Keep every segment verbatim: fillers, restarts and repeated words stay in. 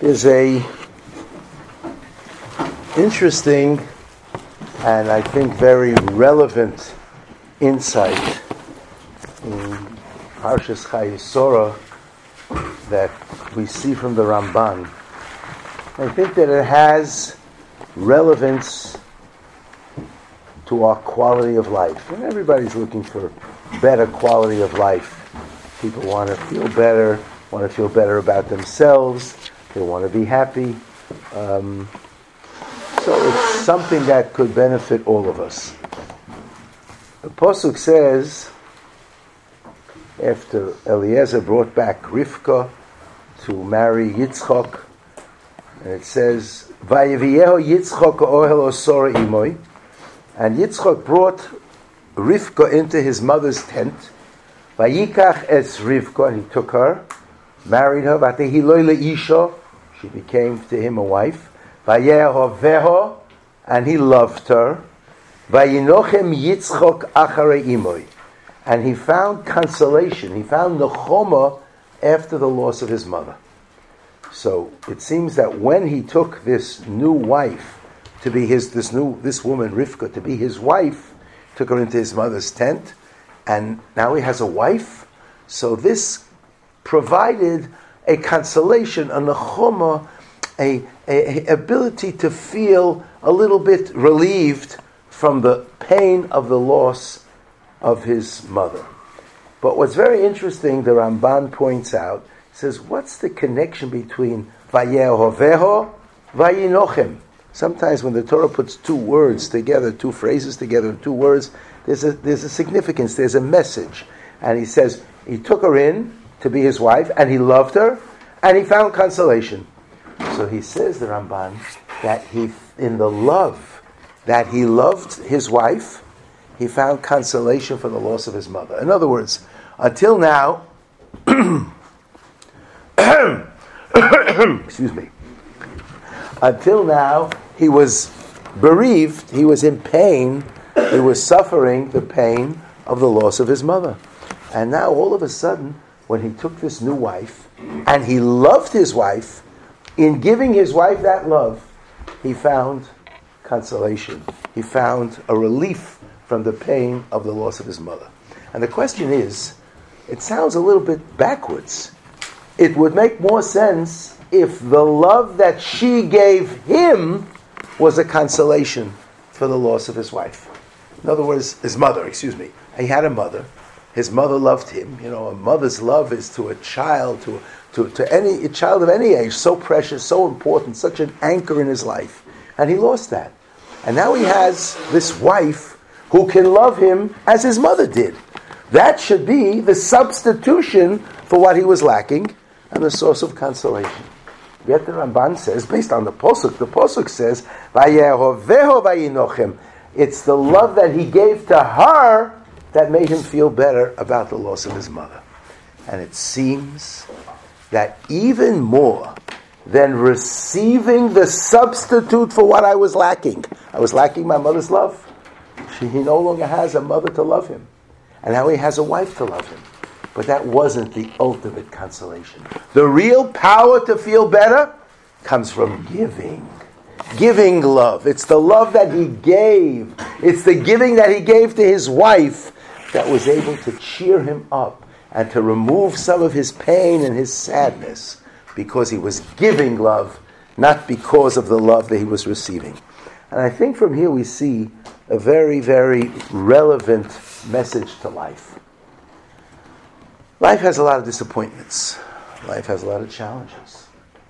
is a interesting and I think very relevant insight in Parshas Chayei that we see from the Ramban. I think that it has relevance to our quality of life. And everybody's looking for better quality of life. People want to feel better, want to feel better about themselves, they want to be happy. Um, so it's something that could benefit all of us. The Pasuk says, after Eliezer brought back Rivka to marry Yitzchok, and it says, Vayeviyeho Yitzchok ohel osora imoy, and Yitzchok brought Rivka into his mother's tent. Vayikach es Rivka, and he took her, married her. Vatehi lo leisha, she became to him a wife. Vayehoveho, and he loved her. Vayinochem Yitzchok acharei imoy, and he found consolation. He found nechoma after the loss of his mother. So it seems that when he took this new wife to be his, this new, this woman Rivka to be his wife, took her into his mother's tent, and now he has a wife. So this provided a consolation, a nechoma, a, a, a ability to feel a little bit relieved from the pain of the loss of his mother. But what's very interesting, the Ramban points out, says, what's the connection between Vayehoveho, Vayinochem? Sometimes when the Torah puts two words together, two phrases together, two words, there's a there's a significance, there's a message. And he says, he took her in to be his wife, and he loved her, and he found consolation. So he says, the Ramban, that he, in the love that he loved his wife, he found consolation for the loss of his mother. In other words, until now, excuse me, until now, he was bereaved, he was in pain, he was suffering the pain of the loss of his mother. And now, all of a sudden, when he took this new wife, and he loved his wife, in giving his wife that love, he found consolation. He found a relief from the pain of the loss of his mother. And the question is, it sounds a little bit backwards. It would make more sense if the love that she gave him was a consolation for the loss of his wife. In other words, his mother, excuse me. He had a mother. His mother loved him. You know, a mother's love is to a child, to to, to any a child of any age, so precious, so important, such an anchor in his life. And he lost that. And now he has this wife who can love him as his mother did. That should be the substitution for what he was lacking and the source of consolation. Yet the Ramban says, based on the Pasuk, the Pasuk says, Vayehoveho vayinochem. It's the love that he gave to her that made him feel better about the loss of his mother. And it seems that even more than receiving the substitute for what I was lacking, I was lacking my mother's love. She, he no longer has a mother to love him. And now he has a wife to love him. But that wasn't the ultimate consolation. The real power to feel better comes from giving. Giving love. It's the love that he gave. It's the giving that he gave to his wife that was able to cheer him up and to remove some of his pain and his sadness because he was giving love, not because of the love that he was receiving. And I think from here we see a very, very relevant message to life. Life has a lot of disappointments. Life has a lot of challenges.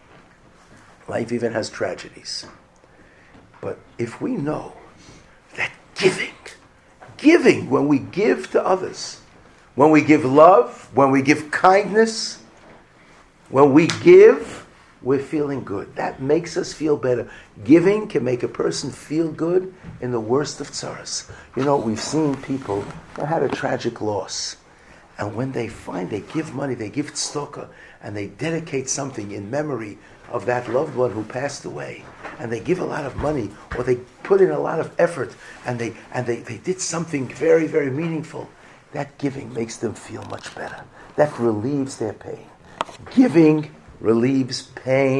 Life even has tragedies. But if we know that giving, giving, when we give to others, when we give love, when we give kindness, when we give, we're feeling good. That makes us feel better. Giving can make a person feel good in the worst of tzaras. You know, we've seen people that had a tragic loss. And when they find, they give money, they give tzedakah, and they dedicate something in memory of that loved one who passed away. And they give a lot of money, or they put in a lot of effort, and they and they, they did something very, very meaningful. That giving makes them feel much better. That relieves their pain. Giving relieves pain.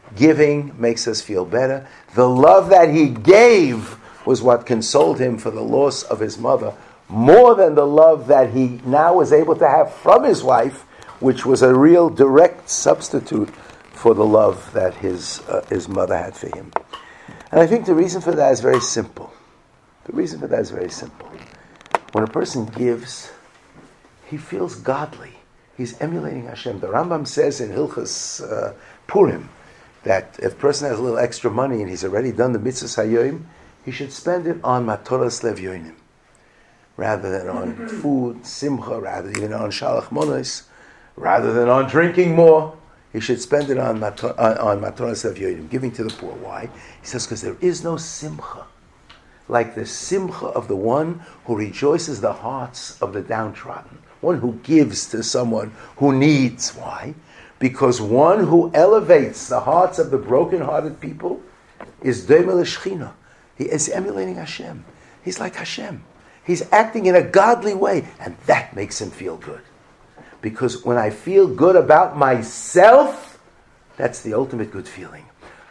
Giving makes us feel better. The love that he gave was what consoled him for the loss of his mother, more than the love that he now was able to have from his wife, which was a real direct substitute for the love that his uh, his mother had for him. And I think the reason for that is very simple. The reason for that is very simple. When a person gives, he feels godly. He's emulating Hashem. The Rambam says in Hilchas uh, Purim that if a person has a little extra money and he's already done the mitzvahs hayoim, he should spend it on matoras levyonim, rather than on food, simcha, rather than on shalach monos, rather than on drinking more. He should spend it on mato- on, on matoras levyonim, giving to the poor. Why? He says because there is no simcha like the simcha of the one who rejoices the hearts of the downtrodden, one who gives to someone who needs. Why? Because one who elevates the hearts of the broken-hearted people is Doimel Shechina. He is emulating Hashem. He's like Hashem. He's acting in a godly way, and that makes him feel good. Because when I feel good about myself, that's the ultimate good feeling.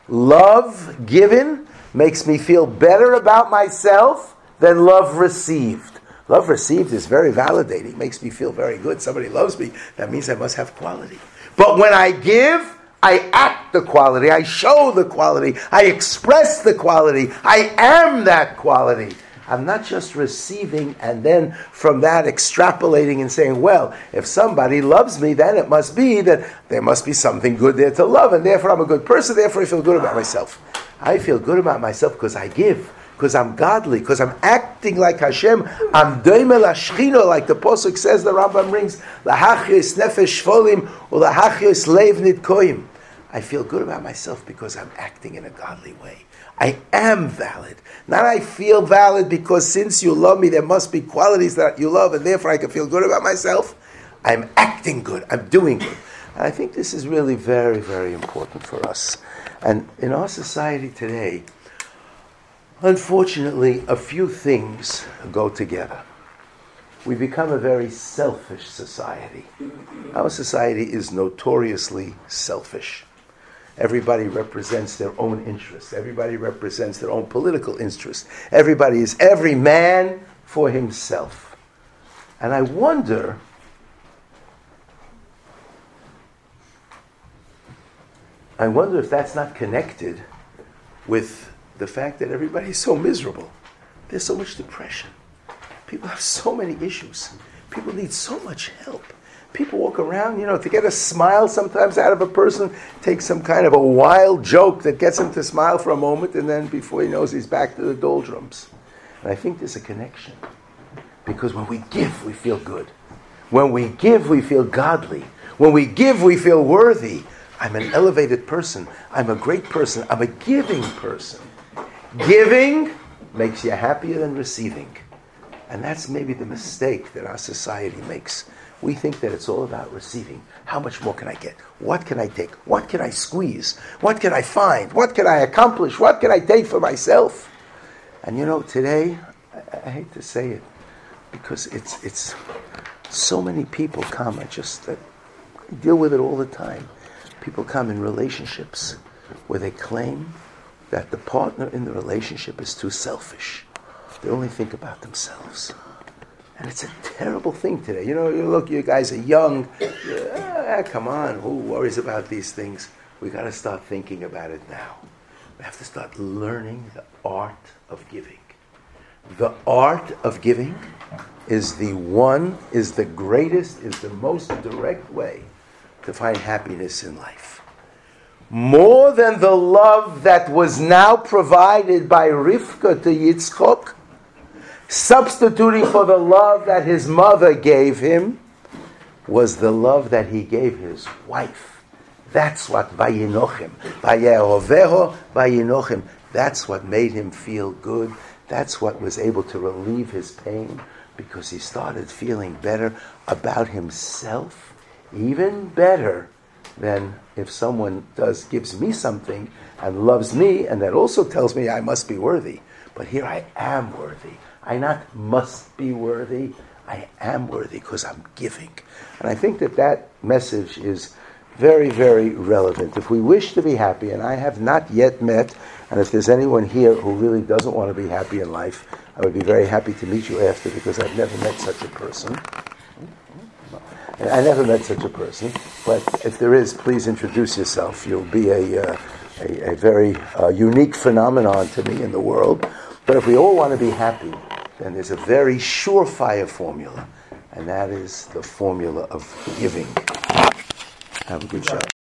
Love given makes me feel better about myself than love received. Love received is very validating, makes me feel very good. Somebody loves me, that means I must have quality. But when I give, I act the quality, I show the quality, I express the quality, I am that quality. I'm not just receiving and then from that extrapolating and saying, well, if somebody loves me, then it must be that there must be something good there to love, and therefore I'm a good person, therefore I feel good about myself. I feel good about myself because I give, because I'm godly, because I'm acting like Hashem. I'm doimel ashchino, like the Pasuk says, the Rambam brings, lahachyos nefesh shvolim ulahachyos leiv nitkoim. I feel good about myself because I'm acting in a godly way. I am valid. Not I feel valid because since you love me, there must be qualities that you love, and therefore I can feel good about myself. I'm acting good. I'm doing good. And I think this is really very, very important for us. And in our society today, unfortunately, a few things go together. We become a very selfish society. Our society is notoriously selfish. Everybody represents their own interests. Everybody represents their own political interests. Everybody is every man for himself. And I wonder, I wonder if that's not connected with the fact that everybody is so miserable. There's so much depression. People have so many issues. People need so much help. People walk around, you know, to get a smile sometimes out of a person, take some kind of a wild joke that gets him to smile for a moment, and then before he knows, he's back to the doldrums. And I think there's a connection. Because when we give, we feel good. When we give, we feel godly. When we give, we feel worthy. I'm an elevated person. I'm a great person. I'm a giving person. Giving makes you happier than receiving. And that's maybe the mistake that our society makes. We think that it's all about receiving. How much more can I get? What can I take? What can I squeeze? What can I find? What can I accomplish? What can I take for myself? And you know, today, I, I hate to say it, because it's it's so many people come. I just I deal with it all the time. People come in relationships where they claim that the partner in the relationship is too selfish. They only think about themselves. And it's a terrible thing today. You know, you look, you guys are young. Ah, come on, who worries about these things? We got to start thinking about it now. We have to start learning the art of giving. The art of giving is the one, is the greatest, is the most direct way to find happiness in life. More than the love that was now provided by Rivka to Yitzchok, substituting for the love that his mother gave him, was the love that he gave his wife. That's what Vayinochim, Vayehoveho Vayinochim. That's what made him feel good. That's what was able to relieve his pain, because he started feeling better about himself, even better than if someone does gives me something and loves me, and that also tells me I must be worthy. But here I am worthy. I not must be worthy. I am worthy because I'm giving. And I think that that message is very, very relevant. If we wish to be happy, and I have not yet met, and if there's anyone here who really doesn't want to be happy in life, I would be very happy to meet you after, because I've never met such a person. I never met such a person, but if there is, please introduce yourself. You'll be a, uh, a, a very uh, unique phenomenon to me in the world. But if we all want to be happy, then there's a very surefire formula, and that is the formula of giving. Have a good shot.